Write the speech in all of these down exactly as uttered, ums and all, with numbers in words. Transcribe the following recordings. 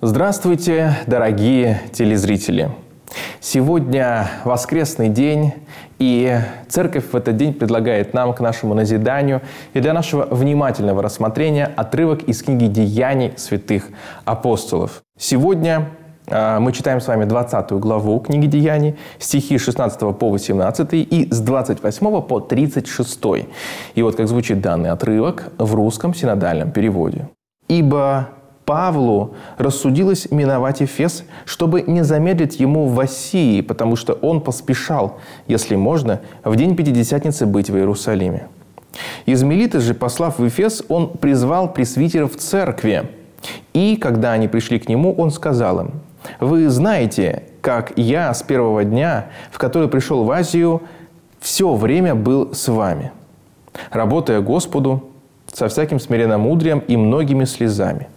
Здравствуйте, дорогие телезрители! Сегодня воскресный день, и Церковь в этот день предлагает нам к нашему назиданию и для нашего внимательного рассмотрения отрывок из книги «Деяний святых апостолов». Сегодня э, мы читаем с вами двадцатую главу книги «Деяний», стихи с шестнадцатого по восемнадцатый и с двадцать восьмого по тридцать шестой. И вот как звучит данный отрывок в русском синодальном переводе. «Ибо Павлу рассудилось миновать Эфес, чтобы не замедлить ему в Ассии, потому что он поспешал, если можно, в день Пятидесятницы быть в Иерусалиме. Из Милиты же, послав в Эфес, он призвал пресвитеров церкви. И, когда они пришли к нему, он сказал им: «Вы знаете, как я с первого дня, в который пришел в Азию, все время был с вами, работая Господу со всяким смиренномудрием и многими слезами.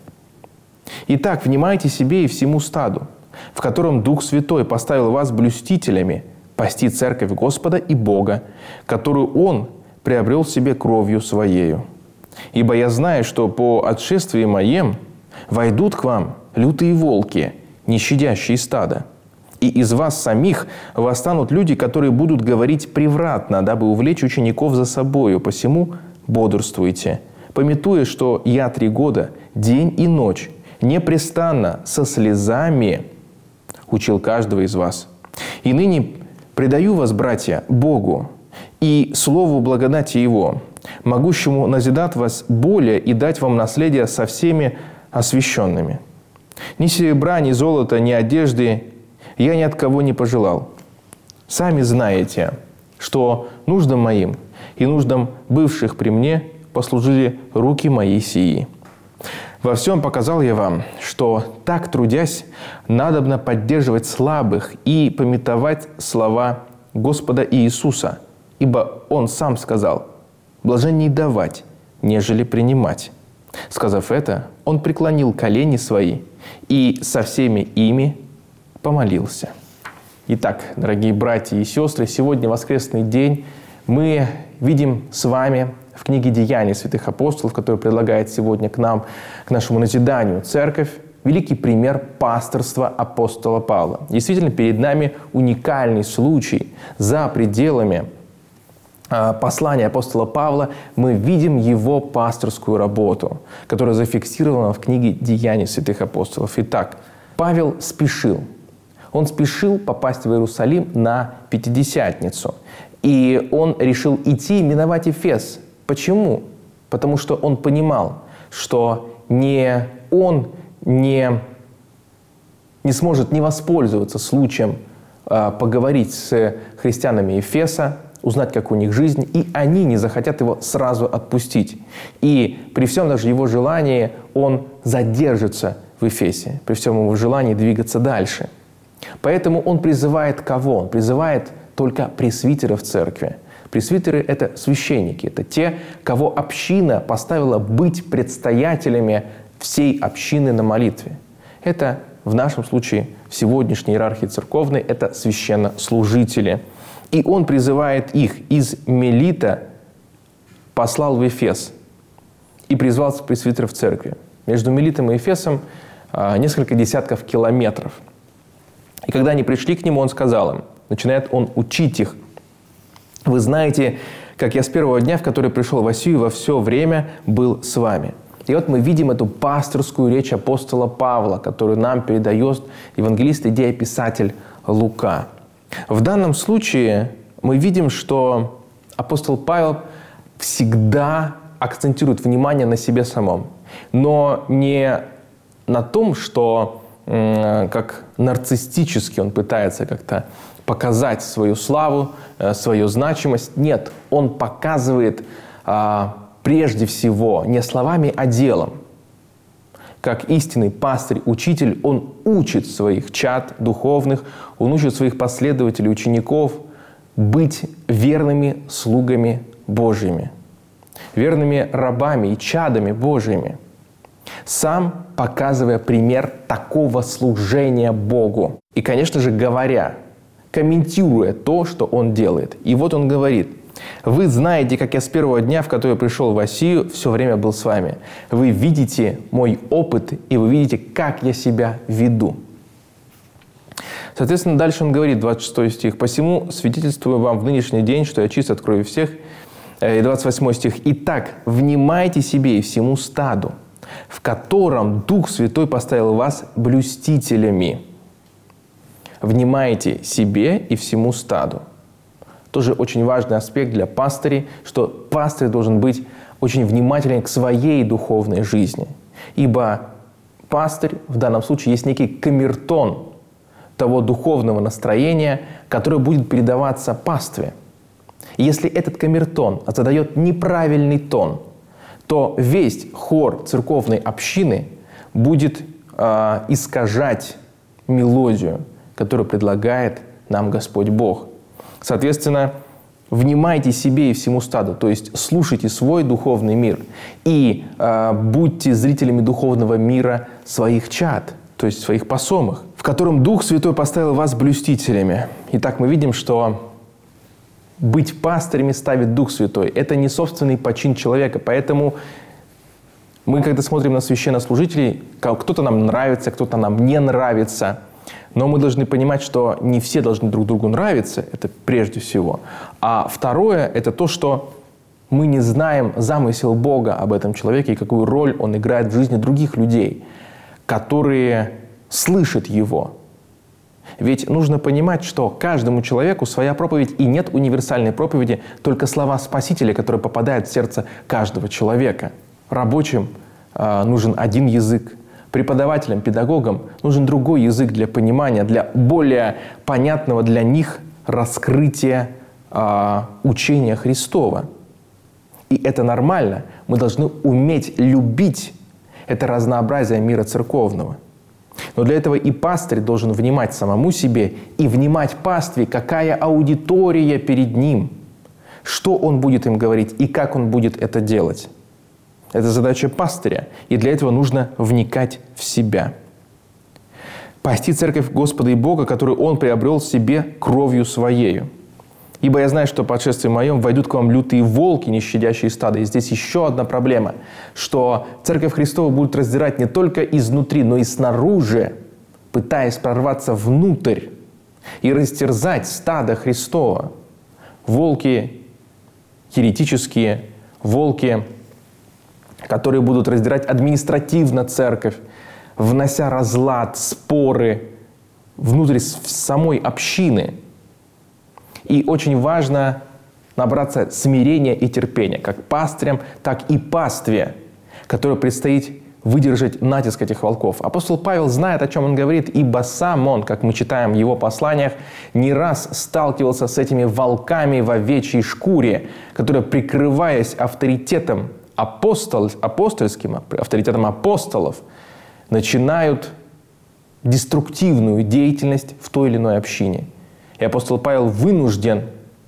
Итак, внимайте себе и всему стаду, в котором Дух Святой поставил вас блюстителями, пасти церковь Господа и Бога, которую Он приобрел себе кровью Своею. Ибо я знаю, что по отшествии моем войдут к вам лютые волки, не щадящие стада. И из вас самих восстанут люди, которые будут говорить превратно, дабы увлечь учеников за собою. Посему бодрствуйте, памятуя, что я три года, день и ночь, непрестанно, со слезами учил каждого из вас. И ныне предаю вас, братья, Богу и Слову благодати Его, могущему назидать вас более и дать вам наследие со всеми освященными. Ни серебра, ни золота, ни одежды я ни от кого не пожелал. Сами знаете, что нуждам моим и нуждам бывших при мне послужили руки мои сии. Во всем показал я вам, что так трудясь, надобно поддерживать слабых и памятовать слова Господа Иисуса, ибо Он сам сказал: «Блаженней давать, нежели принимать». Сказав это, Он преклонил колени свои и со всеми ими помолился. Итак, дорогие братья и сестры, сегодня воскресный день. Мы видим с вами в книге «Деяний святых апостолов», которую предлагает сегодня к нам, к нашему назиданию Церковь, великий пример пасторства апостола Павла. Действительно, перед нами уникальный случай. За пределами э, послания апостола Павла мы видим его пасторскую работу, которая зафиксирована в книге «Деяний святых апостолов». Итак, Павел спешил. Он спешил попасть в Иерусалим на Пятидесятницу. И он решил идти, миновать Эфес. Почему? Потому что он понимал, что не он не, не сможет не воспользоваться случаем э, поговорить с христианами Эфеса, узнать, как у них жизнь, и они не захотят его сразу отпустить. И при всем даже его желании он задержится в Эфесе, при всем его желании двигаться дальше. Поэтому он призывает кого? Он призывает только пресвитеров церкви. Пресвитеры – это священники, это те, кого община поставила быть предстоятелями всей общины на молитве. Это в нашем случае, в сегодняшней иерархии церковной, это священнослужители. И он призывает их из Милита, послал в Эфес и призвал пресвитеров церкви. Между Милитом и Эфесом несколько десятков километров. И когда они пришли к нему, он сказал им, начинает он учить их: «Вы знаете, как я с первого дня, в который пришел в Ассию, во все время был с вами». И вот мы видим эту пасторскую речь апостола Павла, которую нам передает евангелист и дееписатель Лука. В данном случае мы видим, что апостол Павел всегда акцентирует внимание на себе самом, но не на том, что как нарциссически он пытается как-то показать свою славу, свою значимость. Нет, он показывает а, прежде всего не словами, а делом. Как истинный пастырь-учитель, он учит своих чад духовных, он учит своих последователей, учеников быть верными слугами Божьими, верными рабами и чадами Божьими, сам показывая пример такого служения Богу. И, конечно же, говоря, комментируя то, что он делает. И вот он говорит: Вы знаете, как я с первого дня, в который пришел в Россию, все время был с вами. Вы видите мой опыт, и вы видите, как я себя веду. Соответственно, дальше он говорит, двадцать шестой стих. «Посему свидетельствую вам в нынешний день, что я чист от крови всех». И двадцать восьмой стих. «Итак, внимайте себе и всему стаду, в котором Дух Святой поставил вас блюстителями». Внимайте себе и всему стаду. Тоже очень важный аспект для пастырей, что пастырь должен быть очень внимателен к своей духовной жизни. Ибо пастырь в данном случае есть некий камертон того духовного настроения, которое будет передаваться пастве. И если этот камертон задает неправильный тон, то весь хор церковной общины будет э, искажать мелодию, которую предлагает нам Господь Бог. Соответственно, внимайте себе и всему стаду, то есть слушайте свой духовный мир и э, будьте зрителями духовного мира своих чад, то есть своих посомых, в котором Дух Святой поставил вас блюстителями. Итак, мы видим, что быть пастырями ставит Дух Святой. Это не собственный почин человека, поэтому мы, когда смотрим на священнослужителей, кто-то нам нравится, кто-то нам не нравится, но мы должны понимать, что не все должны друг другу нравиться, это прежде всего. А второе – это то, что мы не знаем замысел Бога об этом человеке и какую роль он играет в жизни других людей, которые слышат его. Ведь нужно понимать, что каждому человеку своя проповедь, и нет универсальной проповеди, только слова Спасителя, которые попадают в сердце каждого человека. Рабочим э, нужен один язык, преподавателям, педагогам нужен другой язык для понимания, для более понятного для них раскрытия э, учения Христова. И это нормально. Мы должны уметь любить это разнообразие мира церковного. Но для этого и пастырь должен внимать самому себе и внимать пастве, какая аудитория перед ним, что он будет им говорить и как он будет это делать. Это задача пастыря, и для этого нужно вникать в себя. Пасти церковь Господа и Бога, которую Он приобрел себе кровью Своею. Ибо я знаю, что по отшествии моем войдут к вам лютые волки, не щадящие стада. И здесь еще одна проблема, что Церковь Христова будет раздирать не только изнутри, но и снаружи, пытаясь прорваться внутрь и растерзать стадо Христова. Волки еретические, волки, которые будут раздирать административно церковь, внося разлад, споры внутрь самой общины. И очень важно набраться смирения и терпения, как пастырям, так и пастве, которой предстоит выдержать натиск этих волков. Апостол Павел знает, о чем он говорит, ибо сам он, как мы читаем в его посланиях, не раз сталкивался с этими волками в овечьей шкуре, которые, прикрываясь авторитетом апостол, апостольским, авторитетом апостолов, начинают деструктивную деятельность в той или иной общине. И апостол Павел вынужден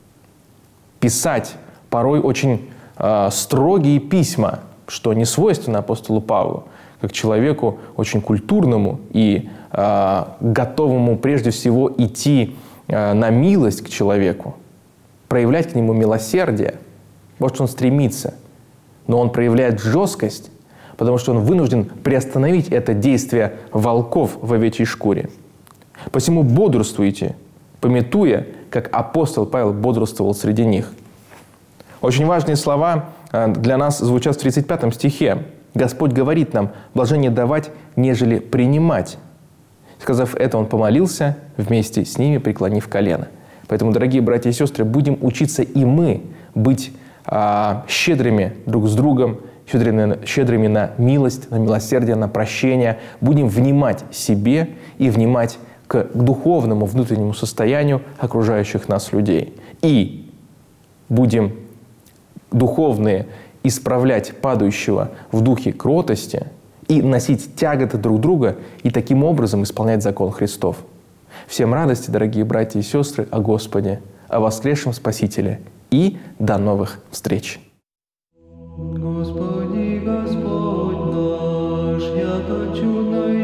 писать порой очень э, строгие письма, что не свойственно апостолу Павлу, как человеку очень культурному и э, готовому прежде всего идти э, на милость к человеку, проявлять к нему милосердие. Вот что он стремится. Но он проявляет жесткость, потому что он вынужден приостановить это действие волков в овечьей шкуре. Посему бодрствуйте, памятуя, как апостол Павел бодрствовал среди них. Очень важные слова для нас звучат в тридцать пятом стихе. Господь говорит нам: «Блажение давать, нежели принимать». Сказав это, он помолился, вместе с ними преклонив колено. Поэтому, дорогие братья и сестры, будем учиться и мы быть а, щедрыми друг с другом, щедрыми, щедрыми на милость, на милосердие, на прощение. Будем внимать себе и внимать к духовному внутреннему состоянию окружающих нас людей. И будем духовные исправлять падающего в духе кротости и носить тяготы друг друга, и таким образом исполнять закон Христов. Всем радости, дорогие братья и сестры, о Господе, о воскресшем Спасителе, и до новых встреч! Господи, Господь наш, яко чудно